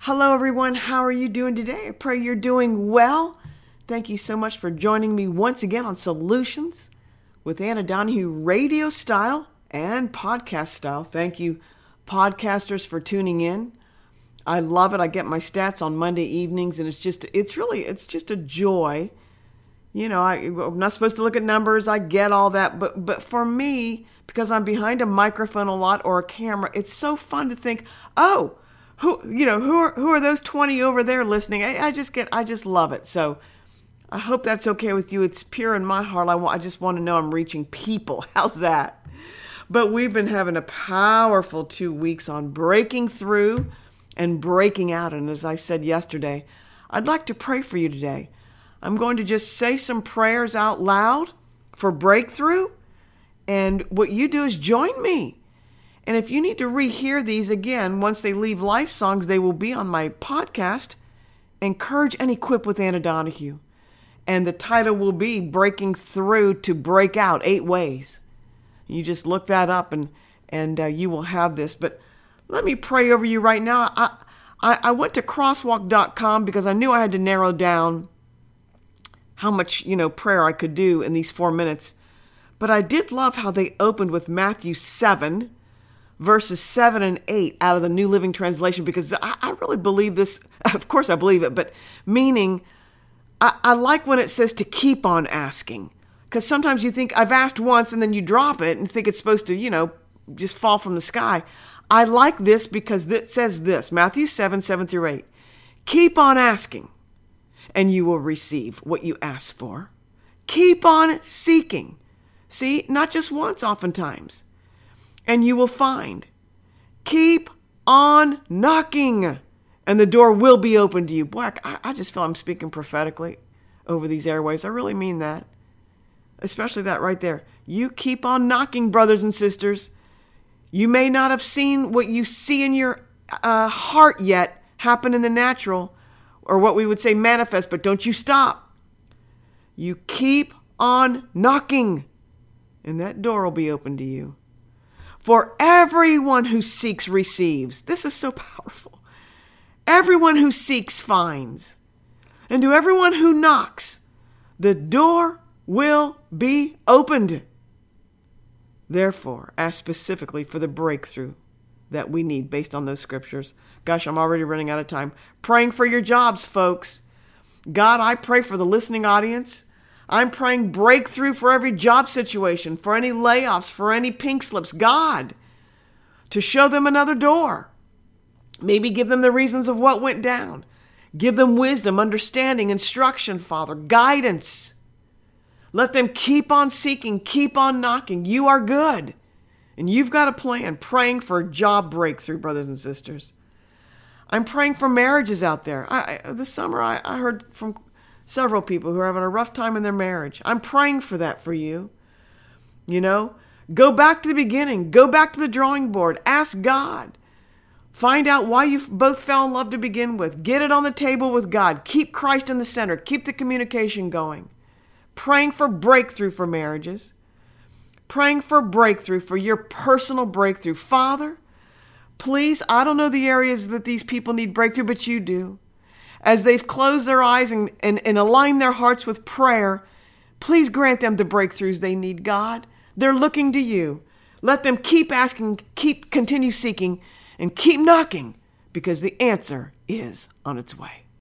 Hello, everyone. How are you doing today? I pray you're doing well. Thank you so much for joining me once again on Solutions with Anna Donahue, radio style and podcast style. Thank you, podcasters, for tuning in. I love it. I get my stats on Monday evenings, and it's just a joy. You know, I'm not supposed to look at numbers. I get all that, but for me, because I'm behind a microphone a lot or a camera, it's so fun to think, oh, who are those 20 over there listening? I just love it. So I hope that's okay with you. It's pure in my heart. I just want to know I'm reaching people. How's that? But we've been having a powerful 2 weeks on breaking through and breaking out. And as I said yesterday, I'd like to pray for you today. I'm going to just say some prayers out loud for breakthrough. And what you do is join me. And if you need to rehear these again, once they leave Life Songs, they will be on my podcast, Encourage and Equip with Anna Donahue. And the title will be Breaking Through to Break Out, 8 Ways. You just look that up and you will have this. But let me pray over you right now. I went to crosswalk.com because I knew I had to narrow down how much, prayer I could do in these 4 minutes. But I did love how they opened with Matthew 7, verses 7 and 8 out of the New Living Translation, because I really believe this. Of course I believe it, but meaning I like when it says to keep on asking, because sometimes you think I've asked once and then you drop it and think it's supposed to, just fall from the sky. I like this because it says this, Matthew 7, 7 through 8. Keep on asking and you will receive what you ask for. Keep on seeking. See, not just once oftentimes. And you will find. Keep on knocking, and the door will be open to you. Boy, I just feel I'm speaking prophetically over these airways. I really mean that. Especially that right there. You keep on knocking, brothers and sisters. You may not have seen what you see in your heart yet happen in the natural, or what we would say manifest, but don't you stop. You keep on knocking, and that door will be open to you. For everyone who seeks receives. This is so powerful. Everyone who seeks finds. And to everyone who knocks, the door will be opened. Therefore, ask specifically for the breakthrough that we need based on those scriptures. Gosh, I'm already running out of time. Praying for your jobs, folks. God, I pray for the listening audience. I'm praying breakthrough for every job situation, for any layoffs, for any pink slips. God, to show them another door. Maybe give them the reasons of what went down. Give them wisdom, understanding, instruction, Father, guidance. Let them keep on seeking, keep on knocking. You are good. And you've got a plan. Praying for job breakthrough, brothers and sisters. I'm praying for marriages out there. This summer, I heard from several people who are having a rough time in their marriage. I'm praying for that for you. Go back to the beginning. Go back to the drawing board. Ask God. Find out why you both fell in love to begin with. Get it on the table with God. Keep Christ in the center. Keep the communication going. Praying for breakthrough for marriages. Praying for breakthrough, for your personal breakthrough. Father, please, I don't know the areas that these people need breakthrough, but you do. As they've closed their eyes and aligned their hearts with prayer, please grant them the breakthroughs they need, God. They're looking to you. Let them keep asking, continue seeking, and keep knocking, because the answer is on its way.